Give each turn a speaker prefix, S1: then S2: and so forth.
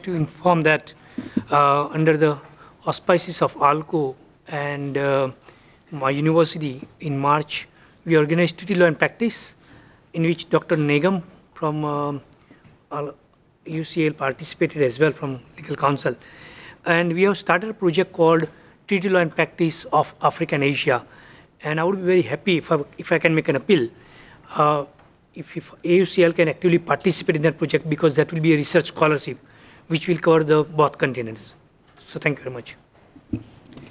S1: to inform that under the auspices of ALCO and my university in March, we organized treaty law and practice in which Dr. Negam from UCL participated as well from legal counsel. And we have started a project called Treaty Law and Practice of Africa and Asia. And I would be very happy if I can make an appeal. If AUCL can actively participate in that project, because that will be a research scholarship which will cover the both continents. So thank you very much.